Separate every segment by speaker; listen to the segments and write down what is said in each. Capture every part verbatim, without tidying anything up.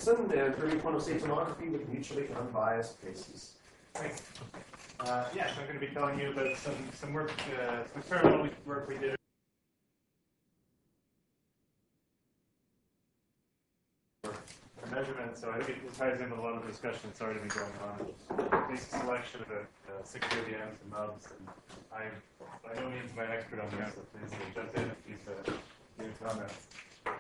Speaker 1: Wilson, and early quantum state tomography with mutually unbiased bases.
Speaker 2: Thanks. Uh, yeah, so I'm going to be telling you about some, some work, uh, some experimental work we did. For measurement, so I think it ties in with a lot of the discussion that's already been going on. Basic selection of uh, six J V Ms and M U Bs, and I'm by no means an expert on this, so please uh, jump in if you've uh, any comments.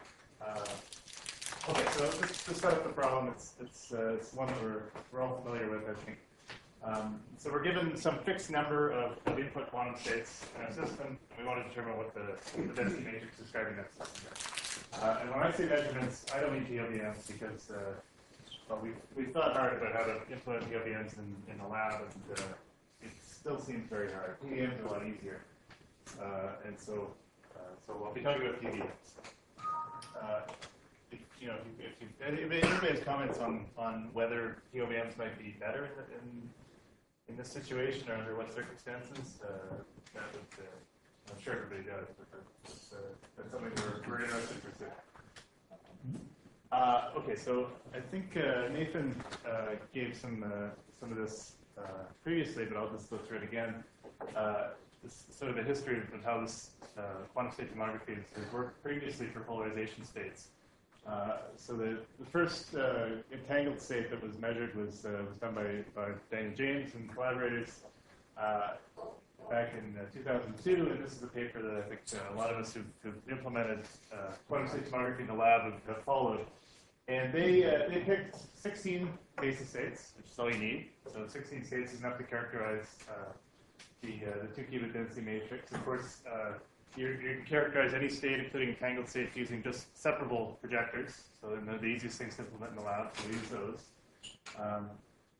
Speaker 2: Uh, okay, so just to set up the problem, it's, it's, uh, it's one that we're, we're all familiar with, I think. Um, so we're given some fixed number of, of input quantum states in our system, and we want to determine what the, the density matrix describing that system is. Uh, and when I say measurements, I don't mean G L V Ms because uh, well, we've, we've thought hard about how to implement G L V Ms in, in the lab, and uh, it still seems very hard. P D Ms are a lot easier. Uh, and so, uh, so I'll be talking about P D Ms. Uh, if, you know, if, you, if, you, if anybody has comments on, on whether G L V Ms might be better in, the, in in this situation or under what circumstances, uh, that would, uh, I'm sure everybody does, but that's, uh, that's something we're, we're interested in pursuing. Uh, okay, so I think uh, Nathan uh, gave some uh, some of this uh, previously, but I'll just go through it again. Uh, this sort of the history of how this uh, quantum state tomography has worked previously for polarization states. Uh, so the, the first uh, entangled state that was measured was uh, was done by, by Daniel James and collaborators uh, back in uh, two thousand two, and this is a paper that I think uh, a lot of us who've, who've implemented uh, quantum state tomography in the lab have, have followed. And they uh, they picked sixteen basis states, which is all you need. So sixteen states is enough to characterize uh, the uh, the two-qubit density matrix. Of course. Uh, You, you can characterize any state, including entangled states, using just separable projectors. So they're the easiest things to implement in the lab, so we use those. Um,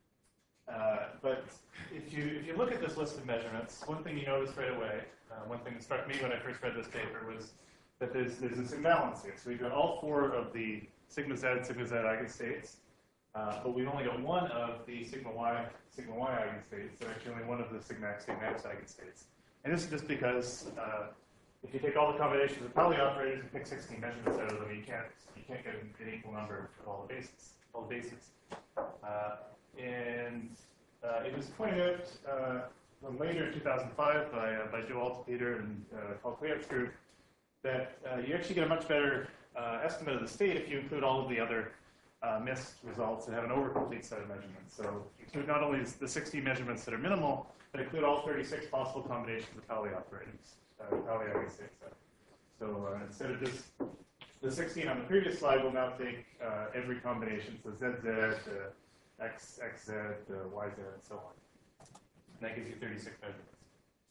Speaker 2: uh, but if you if you look at this list of measurements, one thing you notice right away, uh, one thing that struck me when I first read this paper was that there's there's this imbalance here. So we've got all four of the sigma z, sigma z eigenstates, uh, but we've only got one of the sigma y, sigma y eigenstates, and actually only one of the sigma x, sigma x eigenstates. And this is just because uh, if you take all the combinations of Pauli operators and pick sixteen measurements out of them, you can't you can't get an, an equal number for all the bases. All the bases. Uh, and uh, it was pointed out uh, later in two thousand five by uh, by Joe Altepeter and uh, Paul Klayup's group that uh, you actually get a much better uh, estimate of the state if you include all of the other uh, missed results and have an over-complete set of measurements. So include not only the sixteen measurements that are minimal, but include all thirty-six possible combinations of Pauli operators. Uh, Pauli eigenstates. So uh, instead of just the sixteen on the previous slide, we'll now take uh, every combination, so Z Z, uh, X, XZ, uh, Y Z, and so on. And that gives you thirty-six measurements.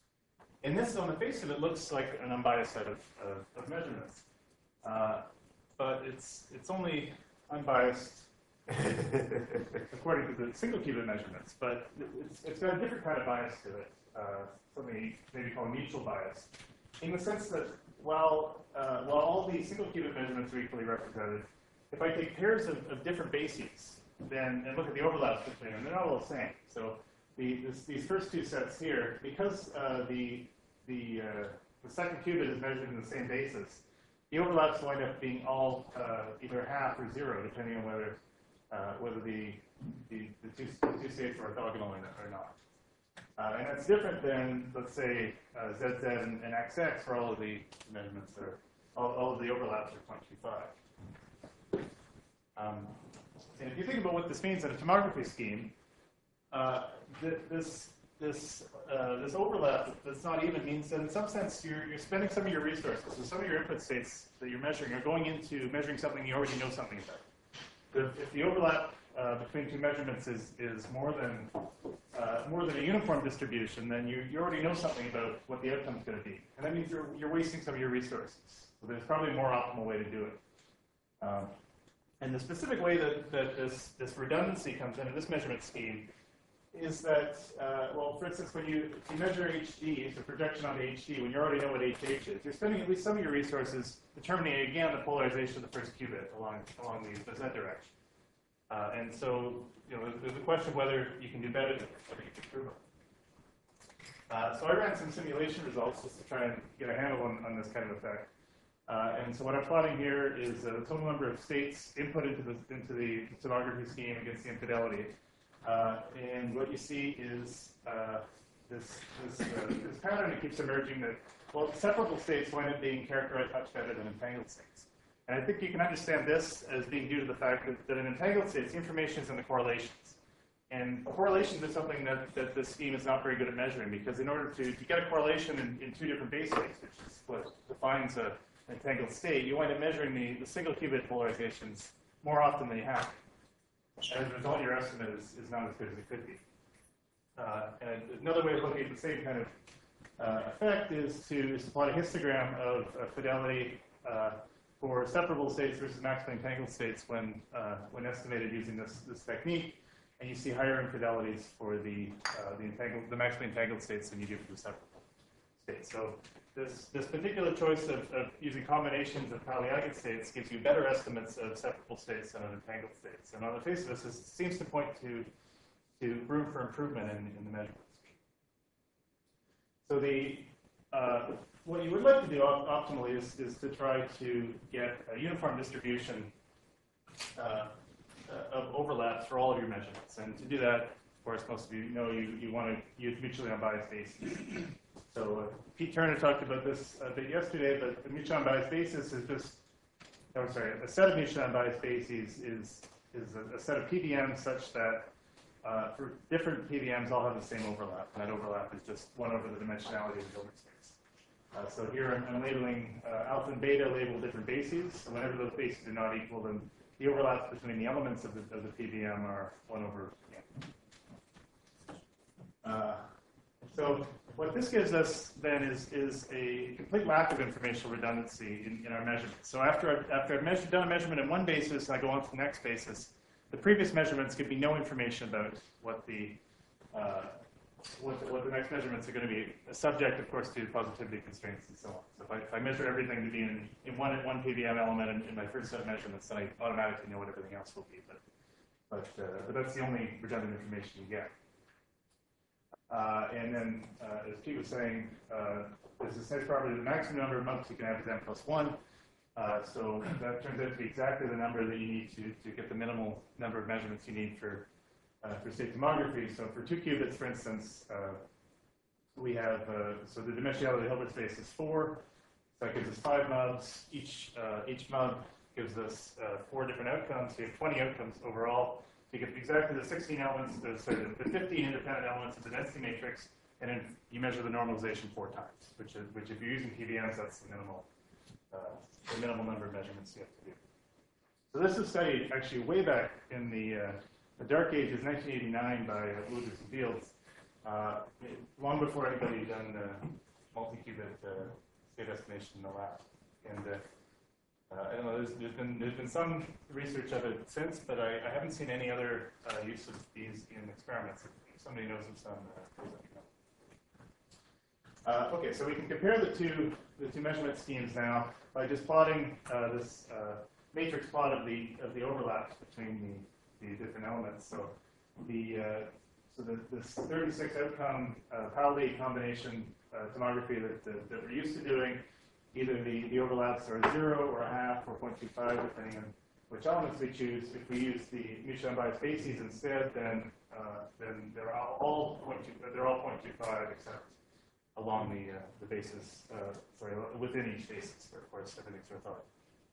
Speaker 2: And this, on the face of it, looks like an unbiased set of, of, of measurements. Uh, but it's, it's only unbiased according to the single qubit measurements. But it's, it's got a different kind of bias to it. Uh, something maybe called mutual bias, in the sense that while uh, while all the single qubit measurements are equally represented, if I take pairs of, of different bases, then and look at the overlaps between them, they're not all the same. So the, this, these first two sets here, because uh, the the uh, the second qubit is measured in the same basis, the overlaps wind up being all uh, either half or zero, depending on whether uh, whether the the, the, two, the two states are orthogonal or not. Uh, and that's different than, let's say, uh, Z Z and, and X X, where all of the measurements are, all, all of the overlaps are zero point two five. Um, and if you think about what this means in a tomography scheme, uh, th this this uh, this overlap that's not even means that in some sense you're you're spending some of your resources. So some of your input states that you're measuring are going into measuring something you already know something about. If, if the overlap uh, between two measurements is is more than uh, more than a uniform distribution, then you you already know something about what the outcome is going to be, and that means you're you're wasting some of your resources. So there's probably a more optimal way to do it. Um, and the specific way that that this this redundancy comes into this measurement scheme is that, uh, well, for instance, when you, if you measure H D, so projection onto H D, when you already know what H H is, you're spending at least some of your resources determining, again, the polarization of the first qubit along, along the, the Z direction. Uh, and so, you know, there's a question of whether you can do better than whether you can improve it. Uh, so I ran some simulation results just to try and get a handle on, on this kind of effect. Uh, and so what I'm plotting here is uh, the total number of states input into the, into the tomography scheme against the infidelity. Uh, and what you see is uh, this, this, uh, this pattern that keeps emerging that, well, separable states wind up being characterized much better than entangled states. And I think you can understand this as being due to the fact that, that in entangled states, the information is in the correlations. And correlations is something that, that this scheme is not very good at measuring, because in order to, to get a correlation in, in two different base states, which is what defines a entangled state, you wind up measuring the, the single qubit polarizations more often than you have. As a result, your estimate is, is not as good as it could be. Uh, and another way of looking at the same kind of uh, effect is to, is to plot a histogram of uh, fidelity uh, for separable states versus maximally entangled states when, uh, when estimated using this, this technique. And you see higher infidelities for the, uh, the, entangled, the maximally entangled states than you do for the separable states. So this, this particular choice of, of using combinations of Pauli-Eigen states gives you better estimates of separable states than of entangled states. And on the face of this, this seems to point to, to room for improvement in, in the measurements. So the, uh, what you would like to do op optimally is, is to try to get a uniform distribution uh, of overlaps for all of your measurements. And to do that, of course, most of you know you, you want to use mutually unbiased bases. So uh, Pete Turner talked about this a bit yesterday, but the mutually unbiased basis is just, oh, sorry, a set of mutually unbiased bases is, is a, a set of P B Ms such that uh, for different P B Ms all have the same overlap. And that overlap is just one over the dimensionality of the Hilbert space. Uh, so here I'm, I'm labeling uh, alpha and beta label different bases. So whenever those bases are not equal, then the overlaps between the elements of the, of the P B M are one over n. Uh, so what this gives us then is, is a complete lack of informational redundancy in, in our measurements. So after I've, after I've measured, done a measurement in one basis and I go on to the next basis, the previous measurements give me no information about what the, uh, what, the, what the next measurements are going to be, subject, of course, to positivity constraints and so on. So if I, if I measure everything to be in, in one, one P B M element in, in my first set of measurements, then I automatically know what everything else will be. But, but, uh, but that's the only redundant information you get. Uh, and then, uh, as Pete was saying, uh, there's this nice property that the maximum number of months you can have is n plus one. Uh, so that turns out to be exactly the number that you need to, to get the minimal number of measurements you need for Uh, for state tomography. So for two qubits, for instance, uh, we have, uh, so the dimensionality of the Hilbert space is four. So that gives us five M U Bs. Each, uh, each M U B gives us uh, four different outcomes. So you have twenty outcomes overall. So you get exactly the sixteen elements, the, sorry, the fifteen independent elements of the density matrix, and then you measure the normalization four times, which is, which if you're using P B Ms, that's the minimal, uh, the minimal number of measurements you have to do. So this is studied actually way back in the uh, The dark age is nineteen eighty-nine by uh, Lucas and Fields, uh, long before anybody had done uh, multi-qubit uh, state estimation in the lab. And uh, uh, I don't know, there's, there's been there's been some research of it since, but I, I haven't seen any other uh, use of these in experiments. If somebody knows of some, uh, please let me know. Uh, okay, so we can compare the two the two measurement schemes now by just plotting uh, this uh, matrix plot of the of the overlaps between the the different elements. So the uh, so the, this thirty-six outcome uh, Pauli combination uh, tomography that, that, that we're used to doing, either the, the overlaps are zero or a half or zero point two five, depending on which elements we choose. If we use the mutually unbiased bases instead, then uh, then they're all, all point two, they're all zero point two five except along the uh, the basis, uh, sorry, within each basis. But of course, everything's orthogonal.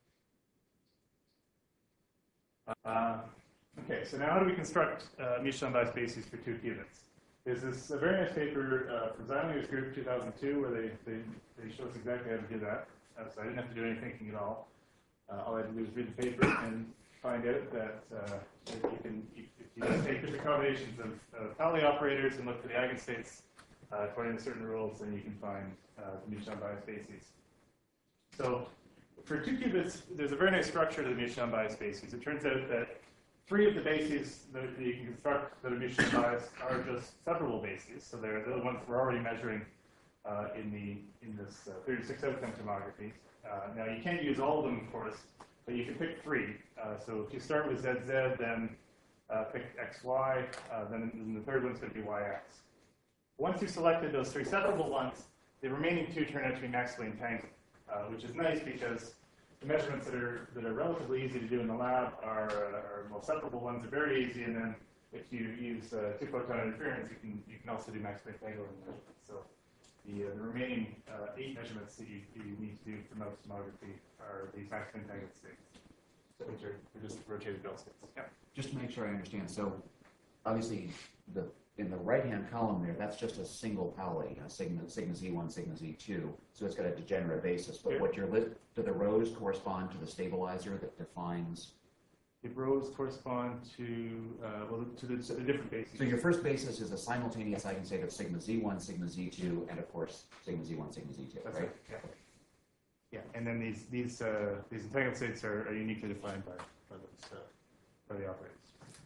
Speaker 2: Uh, Okay, so now how do we construct uh, mutually unbiased bases for two qubits? There's this a very nice paper uh, from Xilinger's group, two thousand two, where they, they, they show us exactly how to do that. Uh, so I didn't have to do any thinking at all. Uh, all I had to do was read the paper and find out that uh, if you can, if you just take different combinations of uh, Pauli operators and look for the eigenstates uh, according to certain rules, then you can find uh, the mutually unbiased bases. So for two qubits, there's a very nice structure to the mutually unbiased bases. It turns out that three of the bases that you can construct that are mutually unbiased are just separable bases. So they're the ones we're already measuring uh, in the in this uh, thirty-six outcome tomography. Uh, now you can't use all of them, of course, but you can pick three. Uh, so if you start with Z Z, then uh, pick X Y, uh, then, then the third one's going to be Y X. Once you've selected those three separable ones, the remaining two turn out to be maximally entangled. uh, which is nice because the measurements that are that are relatively easy to do in the lab are, uh, are most separable ones are very easy, and then if you use uh, two-photon interference, you can you can also do maximum entanglement measurements. So the, uh, the remaining uh, eight measurements that you, you need to do for most tomography are these maximum entanglement states, which are just rotated Bell states. Yeah.
Speaker 3: Just to make sure I understand, so obviously the in the right-hand column there, that's just a single Pauli, a sigma, sigma Z one, sigma Z two, so it's got a degenerate basis. But
Speaker 2: Yeah.
Speaker 3: what you're lit, do the rows correspond to the stabilizer that defines?
Speaker 2: The rows correspond to uh, well to the, to the different bases.
Speaker 3: So your first basis is a simultaneous eigenstate of sigma Z one, sigma Z two, and of course sigma Z one, sigma Z two,
Speaker 2: That's
Speaker 3: right?
Speaker 2: right. Yeah. Yeah, and then these these uh, these entangled states are, are uniquely defined by by, those, uh, by the operators.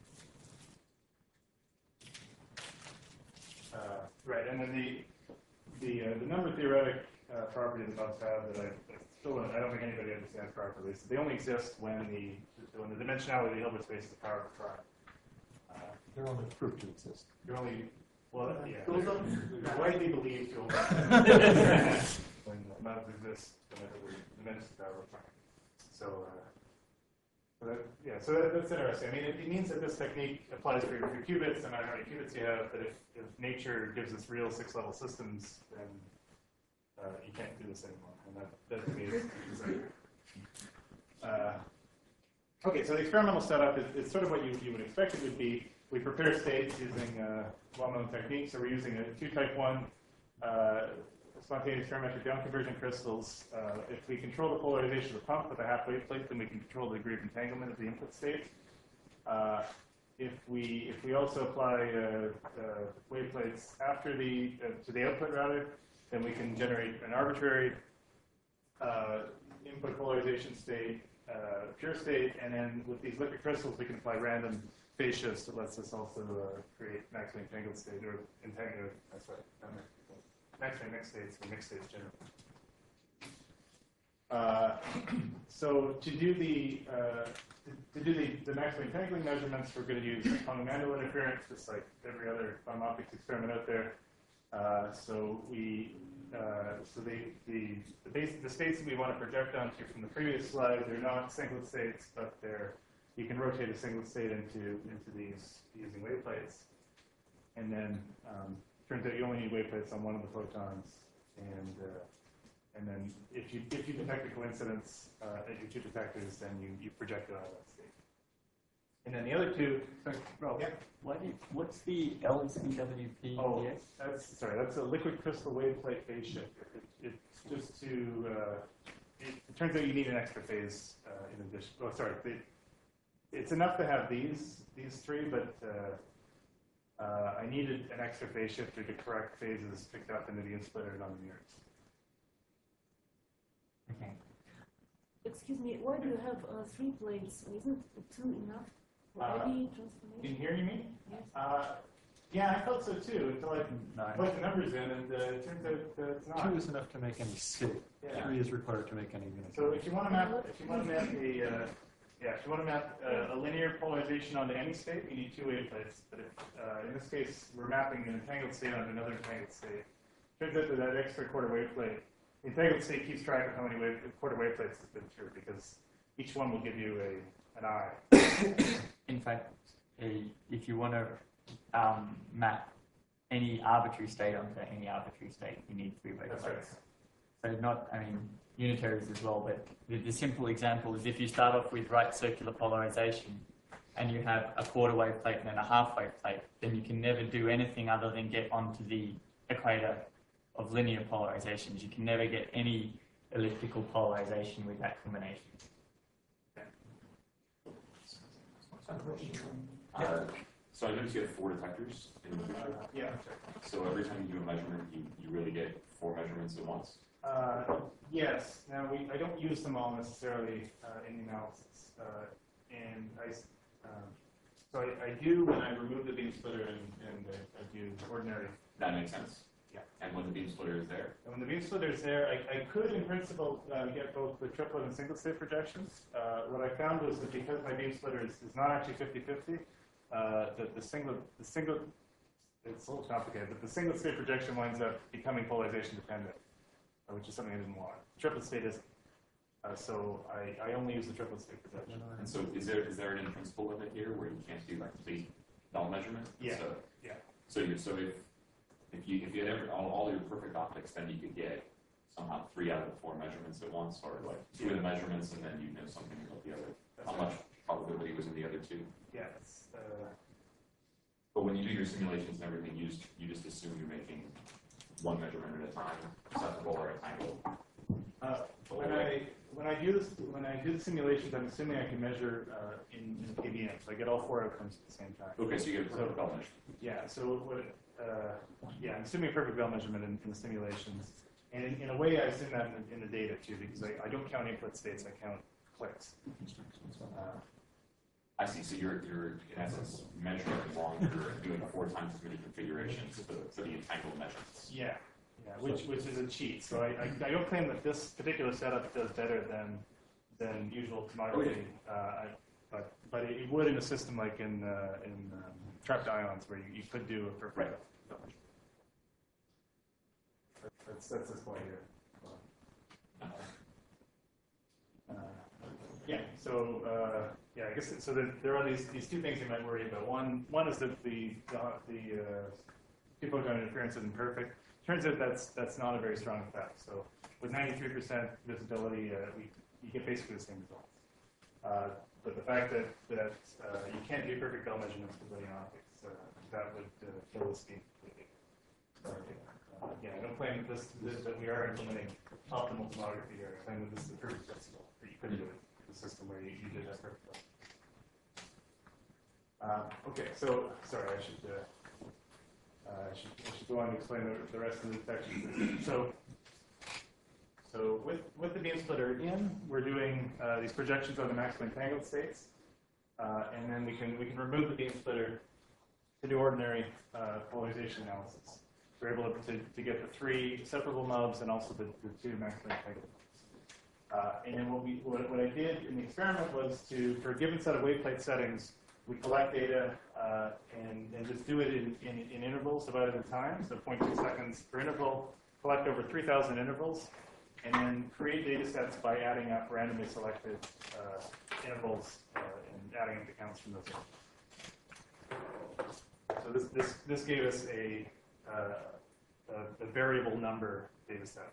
Speaker 2: Uh, right, and then the the uh, the number theoretic uh, property the bugs have that I, I still don't, I don't think anybody understands properly. So they only exist when the when the dimensionality of the Hilbert space is the power of a prime. Uh,
Speaker 4: They're only proved to exist.
Speaker 2: They're only well, yeah.
Speaker 1: Those
Speaker 2: They're,
Speaker 1: are-
Speaker 2: they're widely believed to only when the mountains exist whenever the dimensions of the power of a prime. So. Uh, So that, yeah, so that, that's interesting. I mean, it, it means that this technique applies for your, for qubits, no matter how many qubits you have, but if, if nature gives us real six-level systems, then uh, you can't do this anymore. And that, that to me is exciting. Uh, okay, so the experimental setup is, is sort of what you, you would expect it would be. We prepare states using uh, well-known techniques. So we're using a two type one uh, spontaneous parametric down conversion crystals. Uh, if we control the polarization of the pump with a half wave plate, then we can control the degree of entanglement of the input state. Uh, if we if we also apply uh, uh, wave plates after the uh, to the output rather, then we can generate an arbitrary uh, input polarization state, uh, pure state, and then with these liquid crystals we can apply random phase shifts that lets us also uh, create maximally entangled state or entangled. That's right. Maximum mixed states or mixed states generally. Uh, so to do the uh, to, to do the, the maximum entangling measurements, we're going to use quantum Mandel interference, just like every other quantum optics experiment out there. Uh, so we uh, so the the the, base, the states that we want to project onto from the previous slide, they're not singlet states, but they're you can rotate a singlet state into into these using wave plates, and then um, turns out you only need wave plates on one of the photons, and uh, and then if you if you detect a coincidence uh, at your two detectors, then you, you project it out of that state. And then the other two,
Speaker 4: Sorry, Rob,
Speaker 2: yeah.
Speaker 4: why do you, what's the L C W P?
Speaker 2: Oh, that's sorry, that's a liquid crystal wave plate phase shifter. It, it's just to uh, it, it turns out you need an extra phase uh, in addition. Oh, sorry, the, it's enough to have these these three, but uh, Uh, I needed an extra phase shifter to correct phases picked up in the beam splitter and on the mirrors.
Speaker 4: Okay.
Speaker 5: Excuse me, why do you have uh, three plates? Isn't two enough for
Speaker 2: Uh,
Speaker 5: any
Speaker 2: In
Speaker 5: transformation?
Speaker 2: here, you mean?
Speaker 5: Yes.
Speaker 2: Uh, yeah, I thought so too, until I
Speaker 4: No.
Speaker 2: put the numbers in, and uh, it turns out that it's not.
Speaker 4: Two is enough to make any state.
Speaker 2: Yeah.
Speaker 4: Three is required to make any unit.
Speaker 2: So if you want to map, if you want to map a, uh, yeah, if you want to map uh, a linear polarization onto any state, you need two wave plates. But if, uh, in this case, we're mapping an entangled state onto another entangled state. Turns out that that extra quarter wave plate, the entangled state keeps track of how many wave, quarter wave plates has been through, because each one will give you a an eye.
Speaker 6: In fact, a, if you want to um, map any arbitrary state onto any arbitrary state, you need three wave
Speaker 2: That's
Speaker 6: plates.
Speaker 2: right.
Speaker 6: So not, I mean, unitaries as well, but the, the simple example is if you start off with right circular polarization and you have a quarter wave plate and then a half wave plate, then you can never do anything other than get onto the equator of linear polarizations. You can never get any elliptical polarization with that combination.
Speaker 7: Uh, so I noticed you have four detectors in the picture.
Speaker 2: Uh, yeah.
Speaker 7: So every time you do a measurement, you, you really get four measurements at once.
Speaker 2: Uh, yes. Now we I don't use them all necessarily uh, in the analysis, uh, and I um, so I, I do when I remove the beam splitter and, and I, I do ordinary.
Speaker 7: That makes sense.
Speaker 2: Yeah.
Speaker 7: And when the beam splitter is there,
Speaker 2: And when the beam splitter is there, I, I could in principle uh, get both the triplet and single state projections. Uh, what I found was that because my beam splitter is, is not actually fifty fifty, uh, that the single the single it's a little complicated, but the single state projection winds up becoming polarization dependent. uh, which is something I didn't want. Triplet state isn't. Uh, so I, I only use the triplet state projection.
Speaker 7: And so is there, is there an in-principle limit here where you can't do like complete Bell measurement?
Speaker 2: Yeah,
Speaker 7: So,
Speaker 2: yeah.
Speaker 7: So you, so if, if you, if you had every, all, all your perfect optics, then you could get somehow three out of the four measurements at once, or like two of the measurements, and then you know something about the other.
Speaker 2: That's
Speaker 7: How
Speaker 2: right.
Speaker 7: much probability was in the other two?
Speaker 2: Yeah, it's, uh,
Speaker 7: But when you do your simulations and everything, you just, you just assume you're making one measurement at a time, acceptable or rectangle.
Speaker 2: Uh, when I when I do this when I do the simulations, I'm assuming I can measure uh, in, in P V M, so I get all four outcomes at the same time.
Speaker 7: Okay, so you get a perfect Bell measurement.
Speaker 2: Yeah. So what? Uh, yeah, I'm assuming a perfect Bell measurement in, in the simulations, and in, in a way, I assume that in, in the data too, because I, I don't count input states, I count clicks. Uh,
Speaker 7: I see, so you're, you're in essence measuring longer and doing four times as many configurations for the, for the entangled measurements.
Speaker 2: yeah. Yeah, which which is a cheat. So I, I, I don't claim that this particular setup does better than than usual tomography, uh, I, but but it would in a system like in uh, in um, trapped ions where you, you could do a perfect. Right. That's that's this point here. Uh, yeah. So uh, yeah, I guess so. There, there are these these two things you might worry about. One one is that the the, the uh, two-photon interference isn't perfect. Turns out that's that's not a very strong effect. So with ninety-three percent visibility, uh, we you get basically the same results. Uh, but the fact that that uh, you can't do perfect Bell measurements with linear optics, uh, that would uh, kill the scheme completely. So, uh, again, I don't claim that this, this that we are implementing optimal tomography here. I claim that this is the perfect principle that you could do it in a system where you, you did that perfect Bell. Uh, okay, so sorry, I should. Uh, Uh, I, should, I should go on to explain the, the rest of the detection system. So, so with, with the beam splitter in, we're doing uh, these projections on the maximum entangled states, uh, and then we can we can remove the beam splitter to do ordinary uh, polarization analysis. We're able to, to get the three separable nubs and also the, the two maximum entangled nubs. Uh, and then what we what, what I did in the experiment was to, for a given set of wave plate settings, we collect data uh, and, and just do it in, in, in intervals divided in time, so zero point two seconds per interval, collect over three thousand intervals, and then create data sets by adding up randomly selected uh, intervals uh, and adding up the counts from those intervals. So this, this, this gave us a, uh, a, a variable number data set.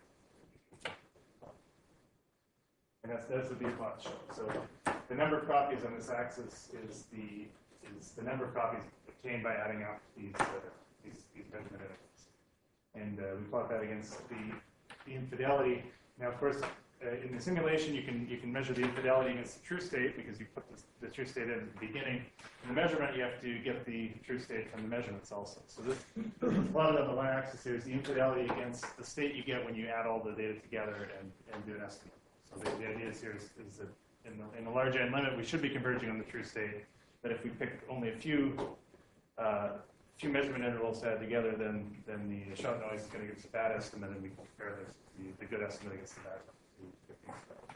Speaker 2: And that's, that's what these plots show. So the number of copies on this axis is the is the number of copies obtained by adding up these uh, these, these measurement intervals, and uh, we plot that against the, the infidelity. Now, of course, uh, in the simulation, you can you can measure the infidelity against the true state because you put the, the true state in at the beginning. In the measurement, you have to get the true state from the measurements also. So this plotted on the y-axis here is the infidelity against the state you get when you add all the data together and, and do an estimate. So the, the idea is here is, is that in the, in the large N limit, we should be converging on the true state. But if we pick only a few uh, few measurement intervals added together, then then the shot noise is going to give us a bad estimate, and we can compare this, the, the good estimate against the bad estimate.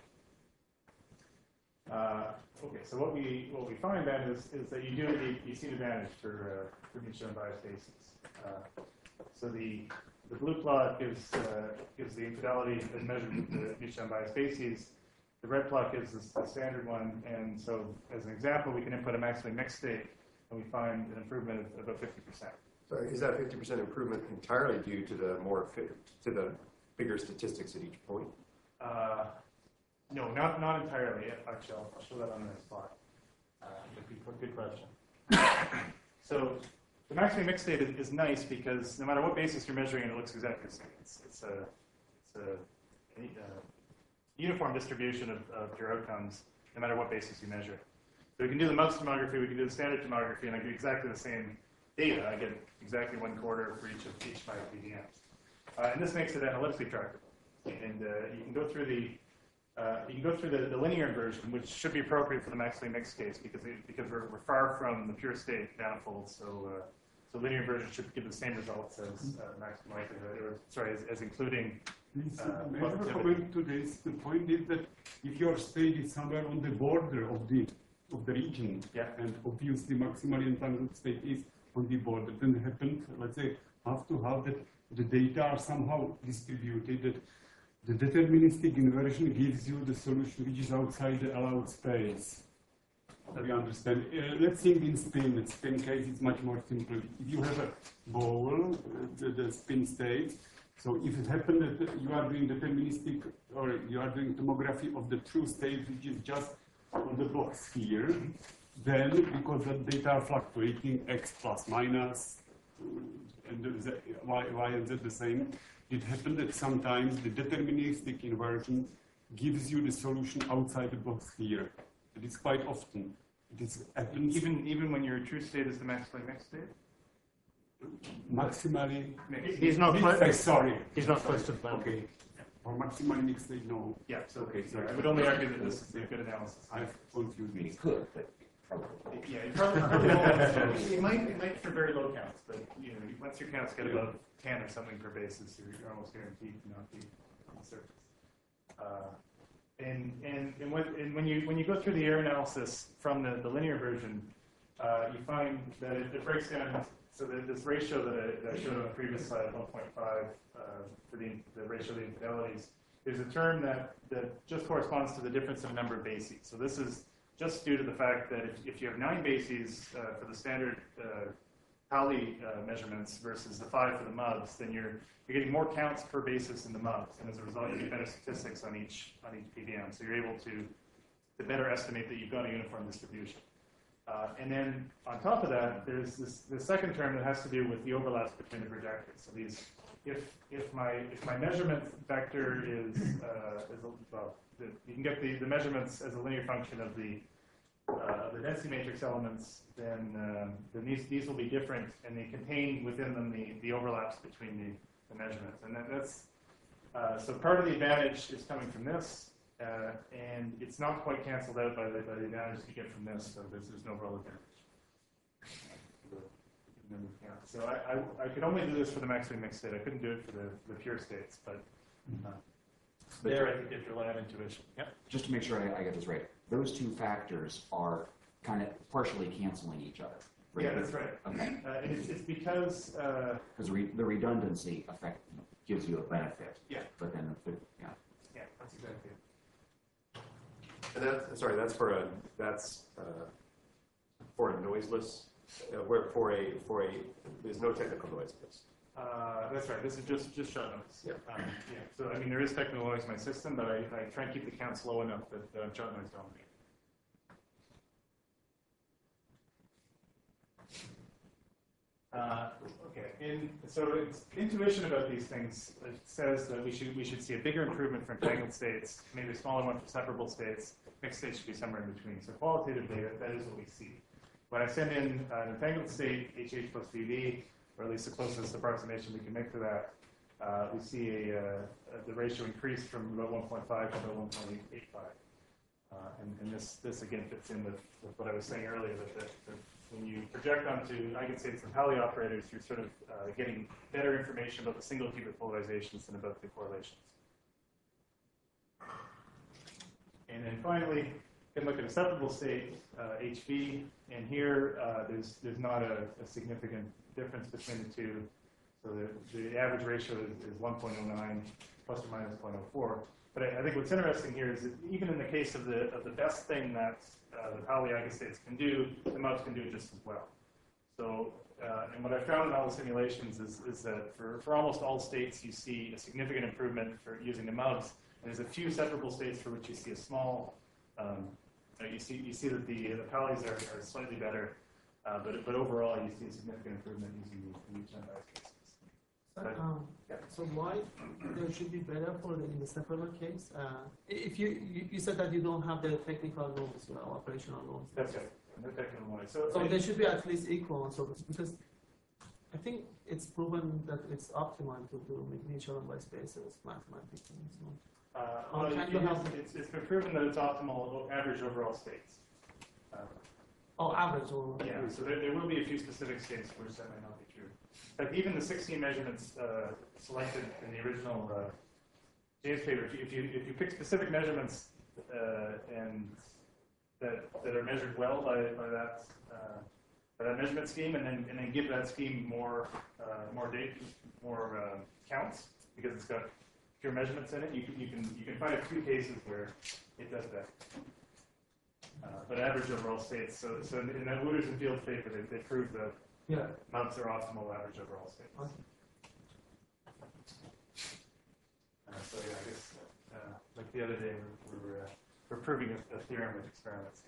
Speaker 2: Uh, okay, so what we what we find then is, is that you do the you see an advantage for uh, for mutually unbiased bases. Uh, so the the blue plot gives uh, gives the infidelity as measured with the mutually unbiased bases. The red plot gives us the standard one, and so as an example, we can input a maximally mixed state, and we find an improvement of about fifty percent.
Speaker 8: So is that fifty percent improvement entirely due to the more fit, to the bigger statistics at each point?
Speaker 2: Uh, no, not not entirely. Actually, I'll, I'll show that on the next slide. Uh, good, good question. So the maximally mixed state is, is nice because no matter what basis you're measuring, it looks exactly the same. It's, it's a it's a, a, a uniform distribution of, of your outcomes, no matter what basis you measure. So we can do the mouse tomography, we can do the standard tomography, and I get exactly the same data. I get exactly one quarter for each of each of my P V Ms. Uh, and this makes it analytically tractable. And uh, you can go through the uh, you can go through the, the linear inversion, which should be appropriate for the maximally mixed case because it, because we're, we're far from the pure state manifold. So uh, so linear inversion should give the same results as uh, maximum likelihood, or sorry, as, as including.
Speaker 9: Please,
Speaker 2: Uh,
Speaker 9: may I have a comment to this? The point is that if your state is somewhere on the border of the of the region,
Speaker 2: Yeah.
Speaker 9: and obviously maximally entangled state is on the border, then it happens, let's say, have to have that the data are somehow distributed, that the deterministic inversion gives you the solution which is outside the allowed space. We understand. Uh, let's think in spin. In spin case, it's much more simple. If you have a ball, uh, the, the spin state. So if it happened that you are doing deterministic, or you are doing tomography of the true state, which is just on the box here, then because the data are fluctuating, x plus minus, and the z, y, y and z the same, it happened that sometimes the deterministic inversion gives you the solution outside the box here. It is quite often. It is happens
Speaker 2: Even even when your true state is the maximally mixed state?
Speaker 9: maximally.
Speaker 1: He's not
Speaker 9: This-
Speaker 1: close.
Speaker 9: uh, sorry.
Speaker 1: He's not close to the boundary.
Speaker 9: Okay. For maximally mixed state, no.
Speaker 2: Yeah, so
Speaker 9: Okay,
Speaker 2: sorry. I
Speaker 9: sorry.
Speaker 2: would only argue that this is a good analysis.
Speaker 9: I've
Speaker 3: I
Speaker 9: confused
Speaker 3: mean,
Speaker 9: me.
Speaker 3: it could, but probably.
Speaker 2: Yeah, you probably, probably won't. It might, it might for very low counts, but you know, once your counts get above ten or something per basis, you're, you're almost guaranteed to not be on the surface. Uh, and and and when, and when you when you go through the error analysis from the, the linear version, uh, you find that it, it breaks down. So that this ratio that I, that I showed on the previous slide, one point five, uh, for the, the ratio of the infidelities, is a term that, that just corresponds to the difference in number of bases. So this is just due to the fact that if, if you have nine bases uh, for the standard uh, Pauli uh, measurements versus the five for the M U Bs, then you're you're getting more counts per basis in the M U Bs, and as a result, you get better statistics on each on each P D M. So you're able to to better estimate that you've got a uniform distribution. Uh, and then on top of that, there's this the second term that has to do with the overlaps between the projectors. So these, if if my if my measurement vector is uh, is a, well, the, you can get the, the measurements as a linear function of the uh, the density matrix elements, then um, then these these will be different, and they contain within them the, the overlaps between the, the measurements. And that, that's uh, so part of the advantage is coming from this. Uh, and it's not quite canceled out by the, by the advantage you get from this, so there's, there's no real advantage. Yeah. So I, I, I could only do this for the maximally mixed state. I couldn't do it for the, the pure states, but uh, there I think you have to rely on intuition. Yep.
Speaker 3: Just to make sure I, I get this right, those two factors are kind of partially canceling each other. Right?
Speaker 2: Yeah, that's right.
Speaker 3: Okay.
Speaker 2: Uh, and it's, it's because uh,
Speaker 3: Because re- the redundancy effect gives you a benefit.
Speaker 2: Yeah.
Speaker 3: But then, the, yeah.
Speaker 2: yeah, that's exactly it.
Speaker 8: And that's, sorry, that's for a, that's uh, for a noiseless, uh, where for a, for a, there's no technical noise in this.
Speaker 2: Uh, that's right. This is just just shot noise.
Speaker 8: Yeah.
Speaker 2: Um, yeah. So I mean, there is technical noise in my system, but I, I try and keep the counts low enough that uh, shot noise dominate. Uh, okay. In, so it's intuition about these things it says that we should we should see a bigger improvement for entangled states, maybe a smaller one for separable states. Mixed states should be somewhere in between. So qualitative data, that is what we see. When I send in an entangled state, H H plus V V, or at least the closest approximation we can make to that, uh, we see a, uh, the ratio increase from about one point five to about one point eight five. Uh, and, and this, this again fits in with, with what I was saying earlier, that, that, that when you project onto eigenstates and Pauli operators, you're sort of uh, getting better information about the single qubit polarizations than about the correlations. And then finally, you can look at a separable state, uh, H V, and here uh, there's there's not a, a significant difference between the two. So the, the average ratio is, is one point oh nine plus or minus zero point oh four. But I, I think what's interesting here is that even in the case of the of the best thing that uh, the Pauli eigenstates can do, the M U Bs can do just as well. So, uh, and what I found in all the simulations is, is that for, for almost all states, you see a significant improvement for using the M U Bs. And there's a few separable states for which you see a small, um, uh, you see you see that the the Paulis are, are slightly better, uh, but but overall you see a significant improvement using the Newton cases. But,
Speaker 10: Um,
Speaker 2: yeah.
Speaker 10: So why there should be better for the, in the separar case? Uh, if you, you you said that you don't have the technical rules, you know, operational rules.
Speaker 2: That's right. No technical noise. So,
Speaker 10: So they should be at least equal. So because I think it's proven that it's optimal to do mutual by spaces mathematically. So.
Speaker 2: Uh,
Speaker 10: Oh,
Speaker 2: well,
Speaker 10: can
Speaker 2: you
Speaker 10: you
Speaker 2: have,
Speaker 10: have-
Speaker 2: it's, it's been proven that it's optimal average overall states. Uh,
Speaker 10: Oh, average or
Speaker 2: yeah, so there, there will be a few specific states where that may not be true. But even the sixteen measurements uh, selected in the original uh, James paper, if you, if you if you pick specific measurements uh, and that that are measured well by by that uh, by that measurement scheme, and then and then give that scheme more uh, more data, more uh, counts, because it's got pure measurements in it. You can, you can, you can find a few cases where it does that. Uh, but average overall states. So, so in, in that Wooters and Fields paper, they, they proved that
Speaker 10: Yeah.
Speaker 2: amounts are optimal average overall states.
Speaker 10: Okay.
Speaker 2: Uh, so yeah, I guess uh, like the other day, we we're, uh, we're proving a, a theorem with experiments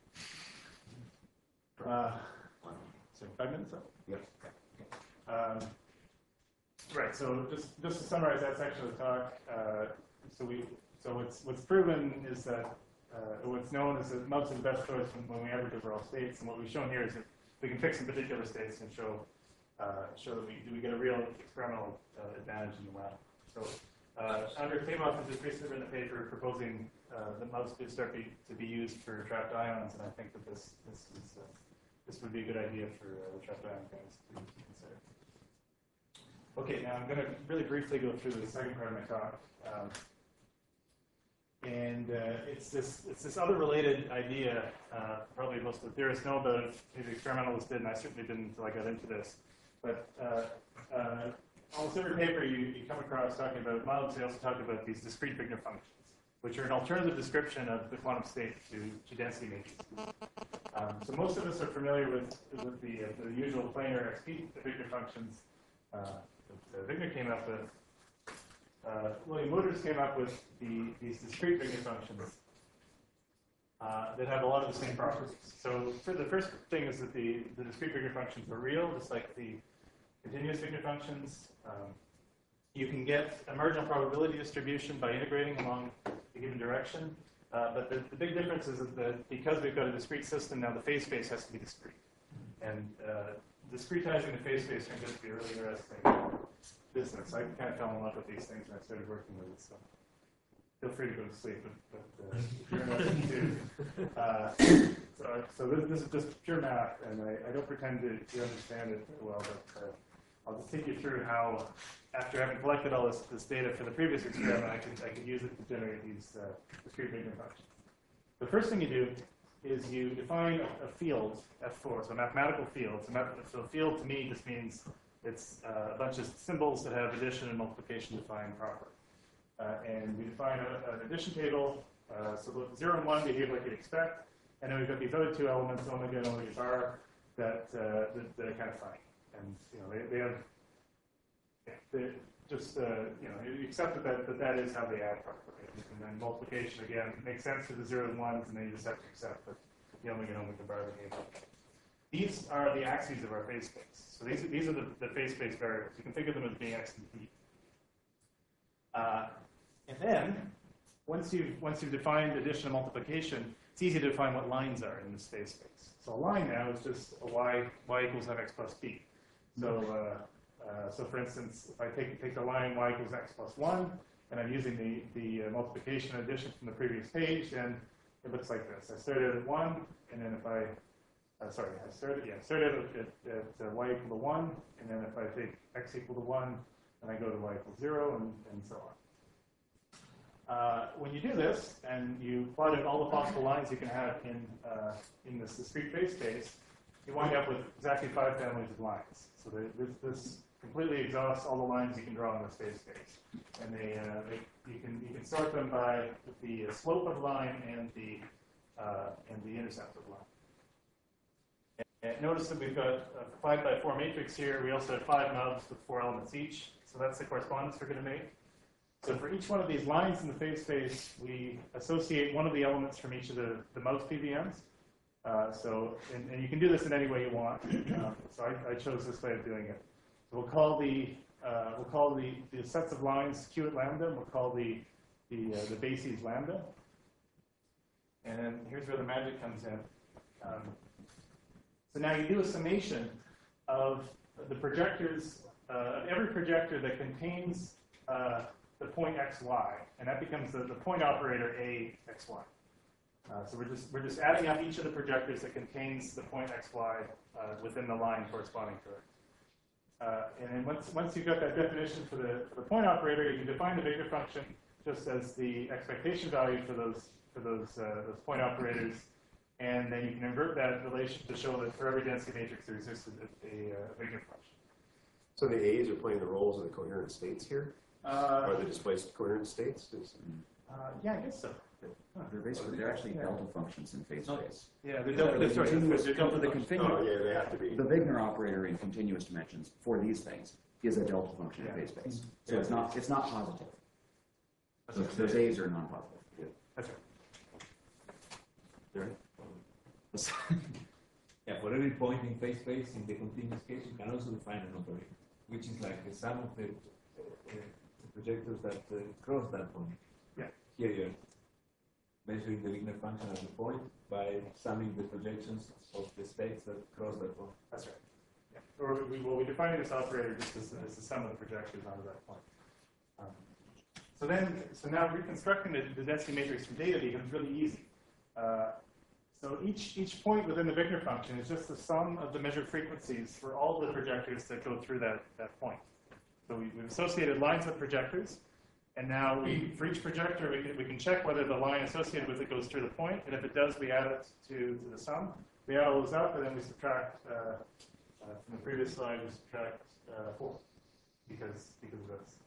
Speaker 2: here. Uh, so five minutes up?
Speaker 3: Yes.
Speaker 2: Um, right. So just just to summarize that section of the talk, uh, so we so what's what's proven is that uh, what's known is that M U Bs is the best choice when, when we average overall states, and what we've shown here is that we can fix in particular states and show uh, show that we do we get a real experimental uh, advantage in the lab. So uh, Andrei Klimov has just recently written a paper proposing uh, that M U Bs could start be, to be used for trapped ions, and I think that this this is uh, this would be a good idea for uh, the trapped ion things to consider. Okay, now I'm going to really briefly go through the second part of my talk. Um, and uh, it's this it's this other related idea, uh, probably most of the theorists know about it, maybe experimentalists did, and I certainly didn't until I got into this. But uh, uh, almost every paper you, you come across talking about M U Bs, they also talk about these discrete Wigner functions, which are an alternative description of the quantum state to, to density matrices. Um, so most of us are familiar with, with the, uh, the usual planar X P Wigner functions uh, that Wigner came up with. Uh, William Wooters came up with the, these discrete Wigner functions uh, that have a lot of the same properties. So for the first thing is that the, the discrete Wigner functions are real, just like the continuous Wigner functions. Um, you can get a marginal probability distribution by integrating along a given direction. Uh, but the, the big difference is that the, because we've got a discrete system now, the phase space has to be discrete. And uh, discretizing the phase space turns out to be a really interesting business. I kind of fell in love with these things when I started working with it. So feel free to go to sleep, but, but uh, if you're interested too. Uh, so so this, this is just pure math, and I, I don't pretend to, to understand it very well, but uh, I'll just take you through how, after having collected all this, this data for the previous experiment, I could, I could use it to generate these uh, discrete Wigner functions. The first thing you do is you define a field, F four, so a mathematical field. So, math, so a field to me just means it's uh, a bunch of symbols that have addition and multiplication defined properly. Uh, and we define a, an addition table, uh, so the zero and one behave like you'd expect, and then we've got these other two elements, omega and omega bar, that, uh, that, that are kind of funny. And you know, they, they have, yeah, they just, uh, you know, you accept that, that that is how they add properly. And then multiplication, again, makes sense for the zeros and ones, and then you just have to accept that the omega and omega bar behave like that. These are the axes of our phase space. So these, these are the, the phase space variables. You can think of them as being x and p. Uh, and then, once you've, once you've defined addition and multiplication, it's easy to define what lines are in this phase space. So a line now is just a y, y equals mx plus p. So, uh, uh, so for instance, if I take, take the line y equals x plus one, and I'm using the, the uh, multiplication and addition from the previous page, then it looks like this. I started at one, and then if I, uh, sorry, I started, yeah, started at, at, at uh, y equal to one, and then if I take x equal to one, then I go to y equals zero, and, and so on. Uh, when you do this, and you plot out all the possible lines you can have in, uh, in this discrete phase space, you wind up with exactly five families of lines. So they, this, this completely exhausts all the lines you can draw in this phase space. And they, uh, they, you can you can sort them by the slope of the line and the uh, and the intercept of the line. And, and notice that we've got a five by four matrix here. We also have five M U Bs with four elements each. So that's the correspondence we're going to make. So for each one of these lines in the phase space, we associate one of the elements from each of the, the M U Bs P V Ms. Uh, so, and, and you can do this in any way you want. Uh, so I, I chose this way of doing it. So we'll call the uh, we'll call the, the sets of lines Q at lambda. And we'll call the the uh, the bases lambda. And then here's where the magic comes in. Um, so now you do a summation of the projectors uh, of every projector that contains uh, the point x, y, and that becomes the, the point operator a x, y. Uh, so we're just we're just adding up each of the projectors that contains the point x, y uh, within the line corresponding to it. Uh, and then once once you've got that definition for the for the point operator, you can define the Wigner function just as the expectation value for those for those uh, those point operators, and then you can invert that relation to show that for every density matrix there exists a, a, a Wigner function.
Speaker 8: So the A's are playing the roles of the coherent states here?
Speaker 2: Uh,
Speaker 8: Are the displaced coherent states? Is-
Speaker 2: uh, yeah, I guess so.
Speaker 3: They're basically, they're actually delta functions in phase space.
Speaker 2: Yeah, they're
Speaker 3: So
Speaker 2: delta,
Speaker 3: the
Speaker 2: sorry,
Speaker 3: continuous-
Speaker 2: they're
Speaker 3: so
Speaker 2: delta
Speaker 3: the
Speaker 2: functions.
Speaker 3: continu-
Speaker 8: Oh, yeah, they have to be.
Speaker 3: The Wigner operator in continuous dimensions for these things is a delta function in
Speaker 2: Yeah.
Speaker 3: phase space. So it's not, it's not positive.
Speaker 2: That's
Speaker 3: Those,
Speaker 2: right.
Speaker 3: those A's are non-positive.
Speaker 2: That's right.
Speaker 11: Yeah, for every point in phase space in the continuous case, you can also define an operator, which is like the sum of the, uh, the projectors that uh, cross that point.
Speaker 2: Yeah.
Speaker 11: Here you're measuring the Wigner function at the point by summing the projections of the states that cross that point.
Speaker 2: That's right. Yeah. Or we, well, we define this operator just as, as the sum of the projectors onto that point. Um, so then, so now reconstructing the, the density matrix from data becomes really easy. Uh, so each each point within the Wigner function is just the sum of the measured frequencies for all the projectors that go through that, that point. So we, we've associated lines with projectors, and now we, for each projector, we can, we can check whether the line associated with it goes through the point, and if it does, we add it to, to the sum. We add all those up, and then we subtract, uh, uh, from the previous slide, we subtract uh, four, because, because of this.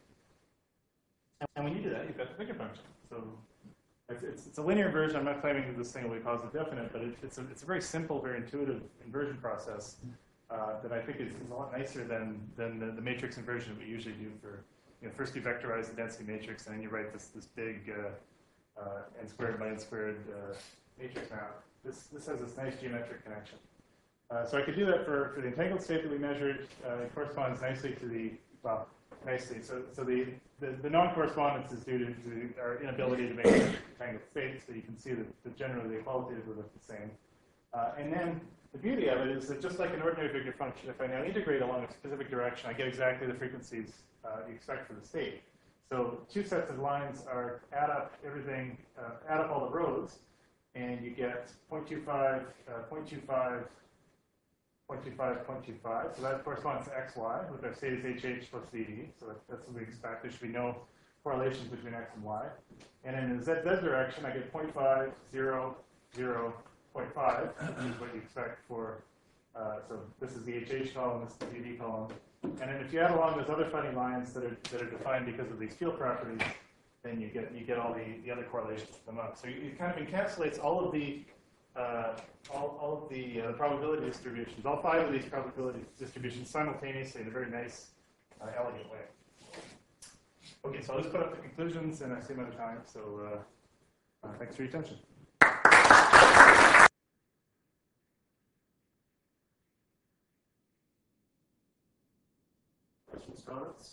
Speaker 2: And when you do that, you've got the Wigner function. So it's, it's, it's a linear inversion. I'm not claiming that this thing will be positive definite, but it, it's, a, it's a very simple, very intuitive inversion process uh, that I think is, is a lot nicer than, than the, the matrix inversion that we usually do for, you know, first you vectorize the density matrix, and then you write this, this big uh, uh, n squared by n squared uh, matrix map. This, this has this nice geometric connection. Uh, so I could do that for, for the entangled state that we measured. Uh, it corresponds nicely to the, well, nicely. So, so the, the, the non-correspondence is due to, to our inability to make entangled states, but you can see that, that generally they qualitatively look the same. Uh, and then the beauty of it is that just like an ordinary Wigner function, if I now integrate along a specific direction, I get exactly the frequencies uh, you expect for the state. So two sets of lines are add up everything, uh, add up all the rows, and you get zero point two five, uh, zero point two five, zero point two five, zero point two five. So that corresponds to X Y, with our state is H H plus V D. So that, that's what we expect. There should be no correlations between X and Y. And in the Z Z direction, I get zero point five, zero, zero, zero point five, which is what you expect for, uh, so this is the H H column, this is the V D column. And then if you add along those other funny lines that are, that are defined because of these field properties, then you get, you get all the, the other correlations to them up. So it kind of encapsulates all of the Uh, all, all of the uh, probability distributions, all five of these probability distributions simultaneously in a very nice, uh, elegant way. Okay, so I'll just put up the conclusions, and I see I'm out of time, so uh, uh, thanks for your attention.
Speaker 1: Questions, comments?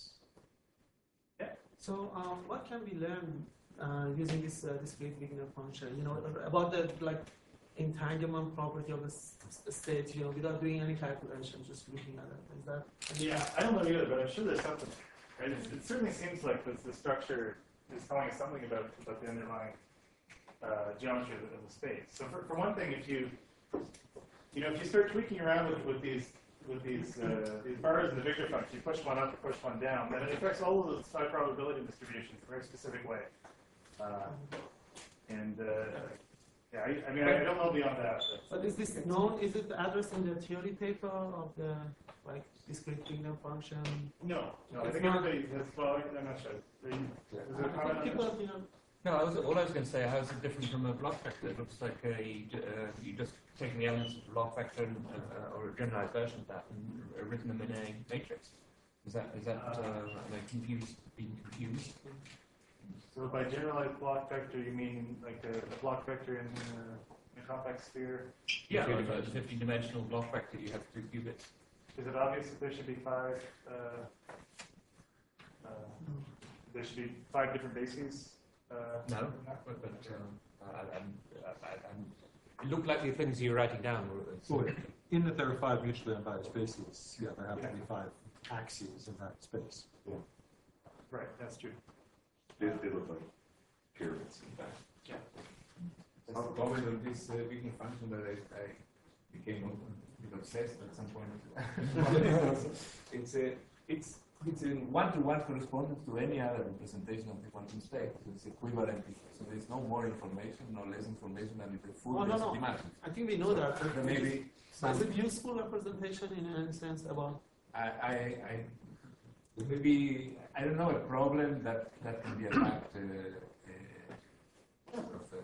Speaker 10: So um, what can we learn uh, using this uh, discrete Wigner function? You know, about the like entanglement property of the s- s- state. You know, without doing any calculation, just looking at it. Is that?
Speaker 2: Yeah, I don't know either, but I'm sure there's something. Right? It, it certainly seems like this, the structure is telling us something about, about the underlying uh, geometry of the, of the space. So for, for one thing, if you you know if you start tweaking around with, with these with these uh, these bars in the Wigner function, you push one up or push one down, then it affects all of those high probability distributions in a very specific way. Uh, and uh, yeah, I, I mean, I, I don't know beyond that. But,
Speaker 10: But is this known? Is it addressed in the theory paper of the like discrete Wigner function?
Speaker 2: no, no, I
Speaker 10: It's
Speaker 2: think
Speaker 10: not-
Speaker 2: everybody has. Well, I'm not sure. Is there a comment on
Speaker 10: People,
Speaker 2: this?
Speaker 10: you know,
Speaker 11: No, I was, all I was going to say, how is it different from a block vector? It looks like uh, you, j- uh, you just taking the elements of the block vector and, uh, or a generalized version of that and uh, written them in a matrix. Is that is that uh, like confused? Being confused?
Speaker 2: So by generalized block vector, you mean like a, a block vector in, uh, in a complex sphere?
Speaker 11: Yeah, like a fifty-dimensional block vector, you have two qubits.
Speaker 2: Is it obvious that there should be five? Uh, uh, there should be five different bases. Uh,
Speaker 11: No,
Speaker 2: in that?
Speaker 11: but, but um, I, I'm, I, I'm, it looked like the things you're writing down were.
Speaker 4: Well, in that there are five mutually unbiased spaces, yeah, there have to be five axes in that space.
Speaker 2: Right, that's true.
Speaker 7: They, they look like pyramids, in fact.
Speaker 2: Yeah.
Speaker 11: That's the problem with this uh, Wigner function that I, I became a bit obsessed at some point. it's a, it's it's in one-to-one correspondence to any other representation of the quantum state. It's equivalent. So there's no more information, no less information than the full
Speaker 10: Oh, no, no.
Speaker 11: density matrix.
Speaker 10: I think we know that. but
Speaker 11: There may be
Speaker 10: Is
Speaker 11: some.
Speaker 10: it useful representation in any sense about?
Speaker 11: I, I, I maybe, I don't know, a problem that, that can be attacked. Uh, uh, sort of, uh,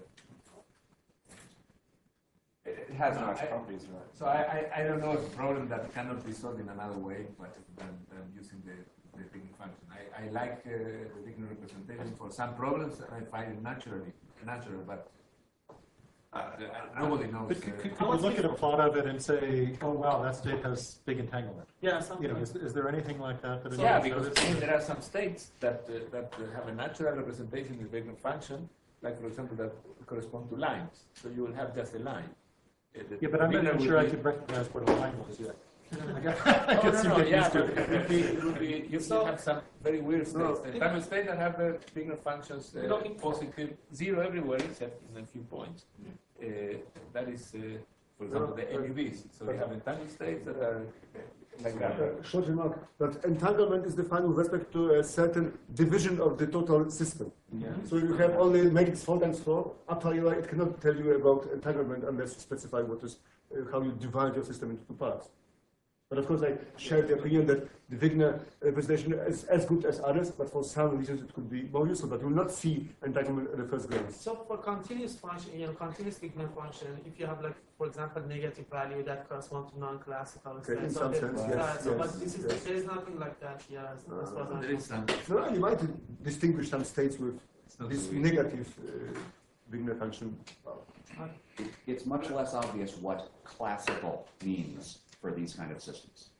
Speaker 12: It has
Speaker 11: No,
Speaker 12: nice
Speaker 11: I-
Speaker 12: properties, right?
Speaker 11: So I, I, I don't know, a problem that cannot be solved in another way but than, than using the, the Wigner function. I, I like uh, the Wigner representation for some problems, and I find it naturally natural, but uh, uh, nobody knows.
Speaker 4: But could,
Speaker 11: uh,
Speaker 4: could, could we look at a plot of it and say, oh wow, that state has big entanglement?
Speaker 10: Yeah,
Speaker 4: You
Speaker 10: something.
Speaker 4: know, is, is there anything like that that?
Speaker 11: yeah,
Speaker 4: anyone
Speaker 11: because
Speaker 4: noticed?
Speaker 11: there are some states that uh, that uh, have a natural representation in the Wigner function, like for example that correspond to lines. So you will have just a line. Uh, the
Speaker 4: Yeah, but I'm not
Speaker 11: Wigner
Speaker 4: even
Speaker 11: will
Speaker 4: sure I
Speaker 11: be-
Speaker 4: could recognize what a line was yet. I got, I
Speaker 11: Oh,
Speaker 4: got
Speaker 11: no,
Speaker 4: some
Speaker 11: no,
Speaker 4: get
Speaker 11: yeah,
Speaker 4: used to
Speaker 11: but it would be, it would be, you still have some very weird states.
Speaker 10: No,
Speaker 11: The
Speaker 10: it-
Speaker 11: time states that have the Wigner functions uh,
Speaker 10: No, it-
Speaker 11: positive, zero everywhere except in a few points. Uh, that is, uh, for example, the M U Vs. So you have entangled states that are like that.
Speaker 13: Uh, short remark, but entanglement is defined with respect to a certain division of the total system.
Speaker 11: Yeah.
Speaker 13: So you have only matrix four times four, a priori it cannot tell you about entanglement unless you specify what is, uh, how you divide your system into two parts. But of course I share the opinion that the Wigner representation is as good as others, but for some reasons it could be more useful, but you will not see entanglement at the first glance.
Speaker 10: So for continuous function, you know, continuous Wigner function, if you have like, for example, negative value that corresponds to non-classical
Speaker 13: Okay, in
Speaker 10: states,
Speaker 13: some
Speaker 10: so
Speaker 13: sense,
Speaker 10: there-
Speaker 13: yes,
Speaker 10: uh, so,
Speaker 13: yes,
Speaker 10: but this is,
Speaker 13: yes.
Speaker 10: there is nothing like that here, as, as far as I
Speaker 11: There
Speaker 10: know.
Speaker 11: is some.
Speaker 13: No, you might distinguish some states with
Speaker 11: not
Speaker 13: this
Speaker 11: so easy.
Speaker 13: negative uh, Wigner function.
Speaker 3: It- It's much less obvious what classical means for these kind of systems.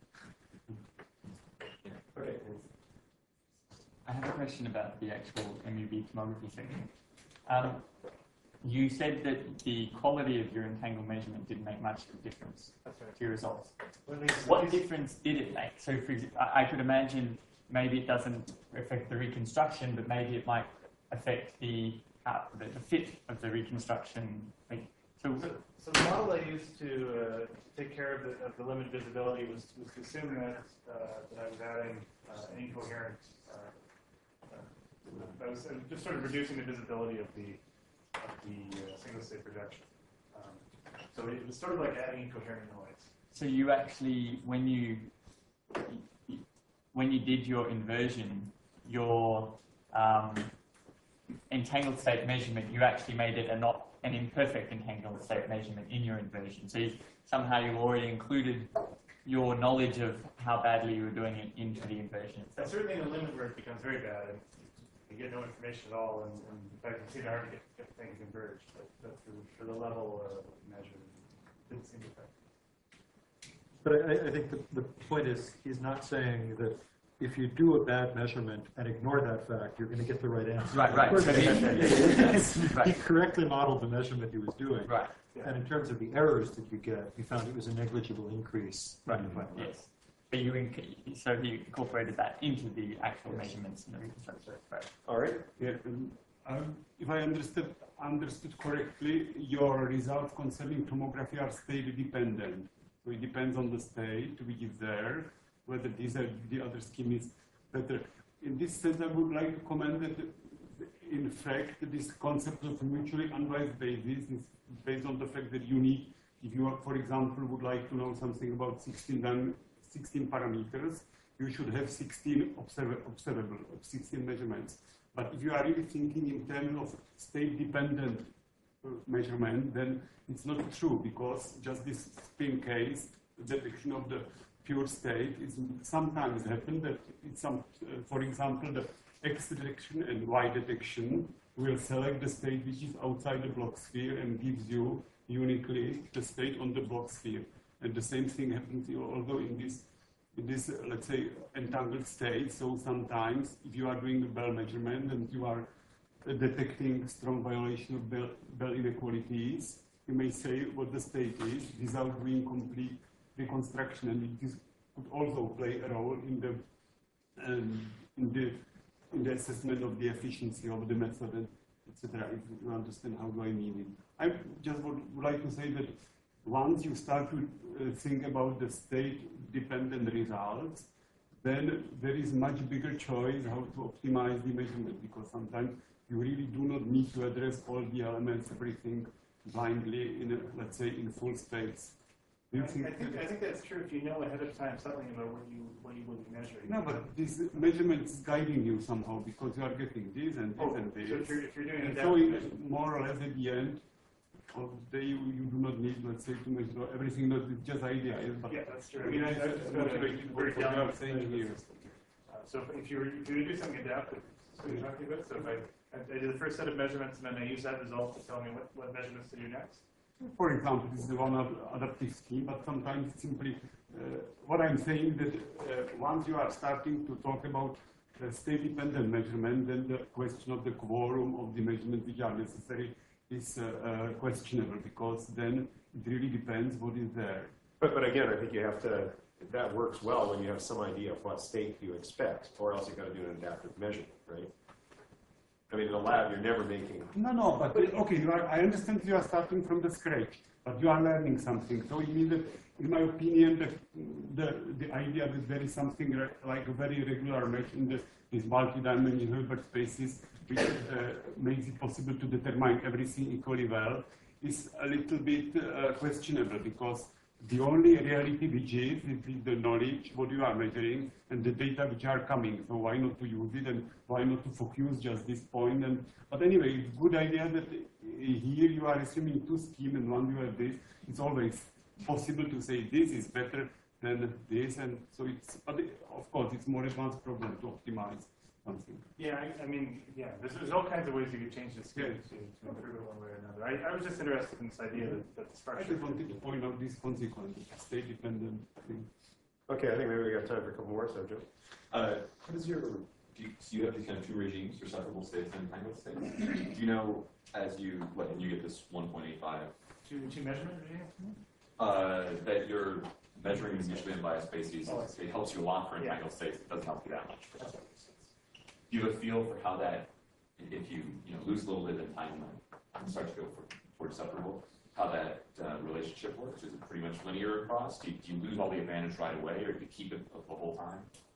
Speaker 8: Okay.
Speaker 6: I have a question about the actual M U V tomography section. Um, you said that the quality of your entangled measurement didn't make much of a difference
Speaker 2: That's right.
Speaker 6: to your results.
Speaker 2: Well, these-
Speaker 6: What
Speaker 2: these-
Speaker 6: difference did it make? So, for example, I I could imagine maybe it doesn't affect the reconstruction, but maybe it might affect the uh, the, the fit of the reconstruction. Like, so,
Speaker 2: So, so the model I used to uh, take care of the, of the limited visibility was, was to assume that, uh, that I was adding uh, an incoherent, uh, uh, I was uh, just sort of reducing the visibility of the, of the uh, single state projection. Um, so it was sort of like adding incoherent noise.
Speaker 6: so you actually, when you when you did your inversion, your um, entangled state measurement, you actually made it a not an imperfect entangled state measurement in your inversion. So you, somehow you already included your knowledge of how badly you were doing it into the inversion
Speaker 2: And
Speaker 6: itself.
Speaker 2: certainly in a limit where it becomes very bad and you get no information at all, and, and in fact it's even hard to get, get things converged. But, but for, for the level uh, measured, it didn't seem to affect.
Speaker 4: But I, I think the, the point is, he's not saying that if you do a bad measurement and ignore that fact, you're going to get the right answer.
Speaker 6: Right, right.
Speaker 4: Of course,
Speaker 6: So he-
Speaker 4: yes.
Speaker 6: Right.
Speaker 4: He correctly modeled the measurement he was doing.
Speaker 6: Right.
Speaker 4: And in terms of the errors that you get, he found it was a negligible increase. in
Speaker 6: Right.
Speaker 4: the final result.
Speaker 6: Yes. But you inc- so he incorporated that into the actual measurements in the reconstruction. Right.
Speaker 8: All right.
Speaker 9: Yeah, um, um, if I understood understood correctly, your results concerning tomography are state dependent. So it depends on the state which is there, whether these are the other scheme is better. In this sense, I would like to comment that, in fact, this concept of mutually unbiased basis is based on the fact that you need, if you, are, for example, would like to know something about sixteen, dan- sixteen parameters, you should have sixteen observ observable, sixteen measurements. But if you are really thinking in terms of state-dependent uh, measurement, then it's not true, because just this spin case, the detection of the pure state is sometimes happen that it's some, uh, for example, the X detection and Y detection will select the state which is outside the block sphere and gives you uniquely the state on the block sphere. And the same thing happens although in this, in this uh, let's say, entangled state. So sometimes if you are doing a Bell measurement and you are uh, detecting strong violation of Bell, Bell inequalities, you may say what the state is without doing complete reconstruction, and it is, could also play a role in the um, in the in the assessment of the efficiency of the method, and et cetera. If you understand how do I mean it, I just would, would like to say that once you start to uh, think about the state-dependent results, then there is much bigger choice how to optimize the measurement, because sometimes you really do not need to address all the elements, everything blindly in a, let's say, in full space. Do you
Speaker 2: I
Speaker 9: think?
Speaker 2: I think, I think that's true if you know ahead of time something about what you, what you will be measuring.
Speaker 9: No, but this measurement is guiding you somehow because you are getting this and this
Speaker 2: Oh,
Speaker 9: and
Speaker 2: so
Speaker 9: this.
Speaker 2: if you're, if you're doing
Speaker 9: And
Speaker 2: a
Speaker 9: so
Speaker 2: depth
Speaker 9: it-
Speaker 2: measurement,
Speaker 9: more or less at the end of the day, you, you do not need, let's say, to measure everything, not it's just ideas, but
Speaker 2: yeah, that's true. I mean, I, I just got a very
Speaker 9: what you are
Speaker 2: down
Speaker 9: saying here.
Speaker 2: Uh, so if- if you were, if you were to do something adaptive, that's what you're talking about, so if I, I did the first set of measurements and then I use that result to tell me what, what measurements to do next.
Speaker 9: For example, this is the one ad- adaptive scheme, but sometimes it's simply, uh, what I'm saying that uh, once you are starting to talk about uh, state-dependent measurement, then the question of the quorum of the measurements which are necessary is uh, uh, questionable, because then it really depends what is there.
Speaker 8: But, but again, I think you have to, that works well when you have some idea of what state you expect, or else you've got to do an adaptive measurement, right? I mean, in a lab, you're never making.
Speaker 9: No, no, but uh, okay, you are, I understand you are starting from the scratch, but you are learning something. So you mean that, in my opinion, the, the, the idea that there is something re- like a very regular mesh in the, these multi-dimensional Hilbert spaces, which uh, makes it possible to determine everything equally well, is a little bit uh, questionable, because the only reality which is, is the knowledge, what you are measuring, and the data which are coming. So why not to use it, and why not to focus just this point? And but anyway, it's a good idea that uh, here you are assuming two schemes, and one you have this. It's always possible to say this is better than this, and so it's. But it, of course, it's more advanced problem to optimize something.
Speaker 2: Yeah, I, I mean, yeah, there's, there's all kinds of ways you could change this scheme
Speaker 9: Yes.
Speaker 2: to, to improve it one way or another. I, I was just interested in this idea that, that the
Speaker 9: I
Speaker 2: structure.
Speaker 9: just wanted to point out this consequence, state-dependent thing.
Speaker 8: Okay, I think maybe we got time for a couple more, so Joe.
Speaker 7: Uh, what is your, do you, so you have these kind of two regimes for separable states and entangled states? Do you know, as you, what, and you get this one point eight five,
Speaker 2: Two, two measurement regimes?
Speaker 7: uh, that you're measuring the mutually unbiased species,
Speaker 2: Oh, I see.
Speaker 7: it helps you a lot for
Speaker 2: Yeah.
Speaker 7: entangled states, it doesn't help you that much for separable states. Do you have a feel for how that, if you, you know, lose a little bit of entanglement and start to go for, towards separable, how that uh, relationship works? Is it pretty much linear across? Do you, do you lose all the advantage right away, or do you keep it the whole time?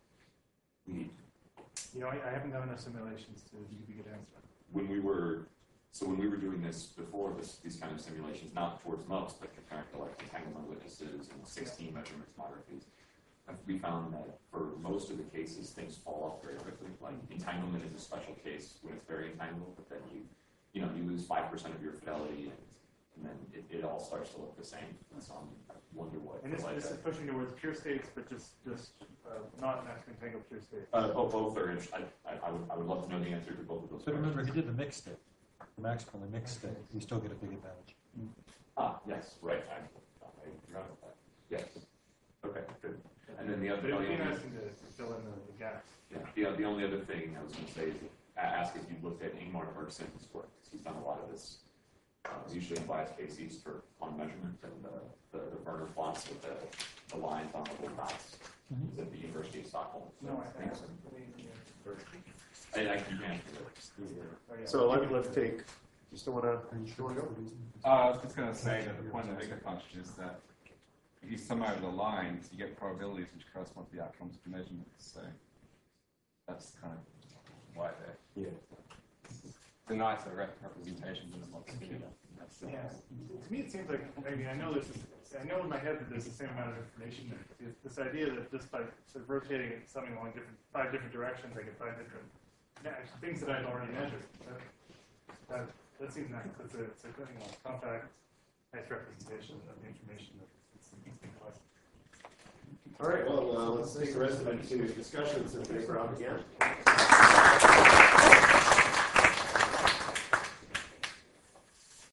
Speaker 7: We,
Speaker 2: You know, I, I haven't done enough simulations to give you a good answer.
Speaker 7: when we were, so when we were doing this before, this, these kind of simulations, not towards most, but comparing to like entanglement witnesses and sixteen measurement tomographies, we found that for most of the cases, things fall off very quickly. Like entanglement is a special case when it's very entangled, but then you, you know, you lose five percent of your fidelity, and, and then it, it all starts to look the same. And so I wonder what.
Speaker 2: And this,
Speaker 7: like
Speaker 2: this is
Speaker 7: that.
Speaker 2: pushing towards pure states, but just, just uh, not maximum entangled pure states.
Speaker 7: Uh, both, both are. int- I, I, I would, I would love to know the answer to both of those.
Speaker 4: But remember, he
Speaker 7: questions.
Speaker 4: did the mixed state, the maximally mixed state, you still get a big advantage.
Speaker 7: Ah, yes, right. I, I forgot about that. Yes. Okay, good. And then the other.
Speaker 2: But it would be
Speaker 7: the only-
Speaker 2: interesting to, to fill in the, the gaps.
Speaker 7: Yeah, the, the only other thing I was going to say is a- ask if you looked at Ingmar Bergson's work, because he's done a lot of this, uh, usually unbiased cases for on measurement, and uh, the, the Werner plots with the, the lines on the little dots. Is at the University of Stockholm. So
Speaker 2: No, I
Speaker 7: thanks.
Speaker 2: haven't.
Speaker 7: I, I can answer
Speaker 8: So let, let's take, you still want to, still want to go?
Speaker 12: Uh, I was just going to say that the point of Ignafunction is that if you sum over the lines, you get probabilities which correspond to the outcomes of the measurements. So that's kind of why they're.
Speaker 8: Yeah.
Speaker 12: It's a nicer rep- representation than a lot of stuff. That's the-
Speaker 2: Yeah, to me it seems like, I mean, I know there's, this- I know in my head that there's the same amount of information there. It's this idea that just by sort of rotating it, something along different, five different directions, I get five different yeah, things that I've already measured. That, that, that seems nice. It's a, it's a you know, compact, nice representation of the information that it's, it's being collected.
Speaker 8: All right, well, uh, let's take the rest of it to discussions and paper up again.